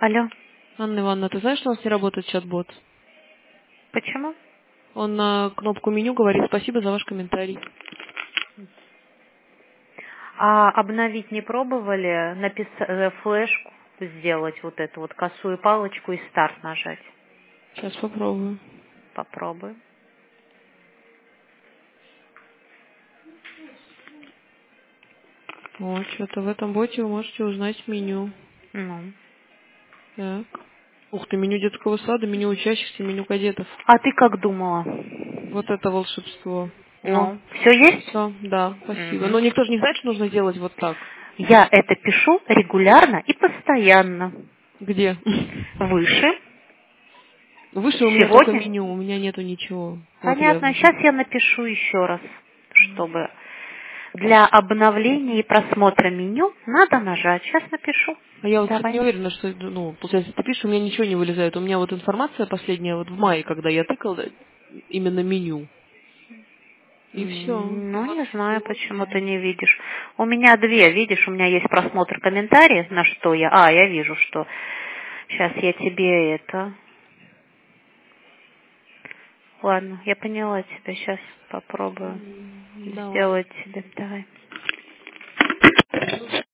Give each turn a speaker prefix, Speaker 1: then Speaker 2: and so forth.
Speaker 1: Алло.
Speaker 2: Анна Ивановна, ты знаешь, что у нас не работает чат-бот?
Speaker 1: Почему?
Speaker 2: Он на кнопку меню говорит «Спасибо за ваш комментарий».
Speaker 1: А обновить не пробовали? Флешку сделать, вот эту вот косую палочку и старт нажать?
Speaker 2: Сейчас попробую.
Speaker 1: Попробуй.
Speaker 2: О, что-то в этом боте вы можете узнать меню.
Speaker 1: Ну.
Speaker 2: Так. Ух ты, меню детского сада, меню учащихся, меню кадетов.
Speaker 1: А ты как думала?
Speaker 2: Вот это волшебство. О,
Speaker 1: Ну, все есть?
Speaker 2: все, да, спасибо.
Speaker 1: Мгм.
Speaker 2: Но никто же не знает, что нужно делать вот так.
Speaker 1: Я это пишу регулярно и постоянно.
Speaker 2: Где?
Speaker 1: Выше.
Speaker 2: Выше у меня только
Speaker 1: Сегодня?
Speaker 2: меню, у меня нету ничего. Вот я
Speaker 1: Понятно.
Speaker 2: вижу.
Speaker 1: Сейчас я напишу еще раз, чтобы для обновления и просмотра меню надо нажать. Сейчас напишу.
Speaker 2: А я вот, кстати,
Speaker 1: Давай.
Speaker 2: не уверена, что, ну, получается, ты пишешь, у меня ничего не вылезает. У меня вот информация последняя, вот в мае, когда я тыкала, именно меню. И все.
Speaker 1: Ну, не знаю, почему ты не видишь. У меня две, видишь, у меня есть просмотр комментариев, на что я... я вижу, что... Сейчас я тебе это... Ладно, я поняла тебя, сейчас попробую
Speaker 2: Давай.
Speaker 1: сделать тебе. Давай.